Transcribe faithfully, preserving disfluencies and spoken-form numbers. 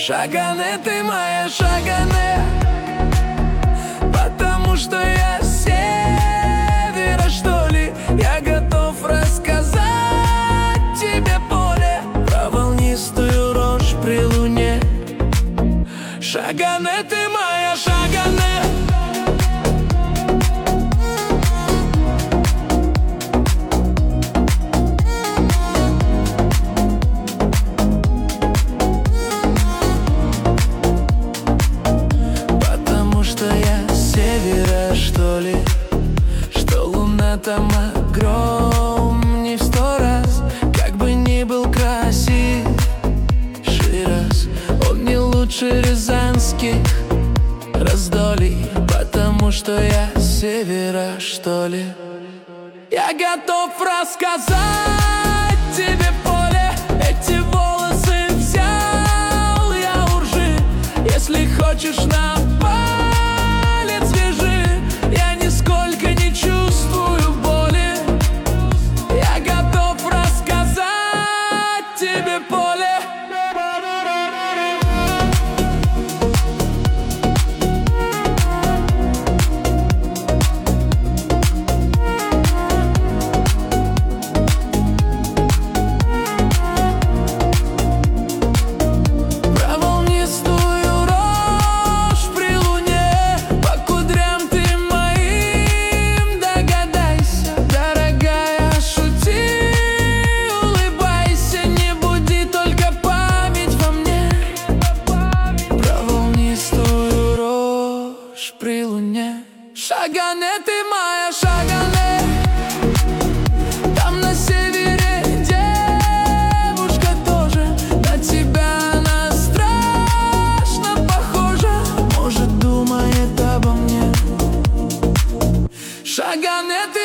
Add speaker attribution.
Speaker 1: Шагане, ты моя Шагане, потому что я с севера, что ли. Я готов рассказать тебе поле про волнистую рожь при луне. Шагане, ты моя Шагане, что ли, что луна там огромней в сто раз. Как бы ни был красив Шираз, он не лучше рязанских раздолий, потому что я с севера, что ли. Я готов рассказать тебе поле, эти волосы взял я у ржи. Если хочешь на поле. Про волнистую рожь при луне, по кудрям ты моим догадайся. Дорогая, шути, улыбайся, не буди только память во мне. Про волнистую рожь при луне. Шагане, ты моя Шагане, там на севере девушка тоже. На тебя она страшно похожа, может, думает обо мне. Шагане, ты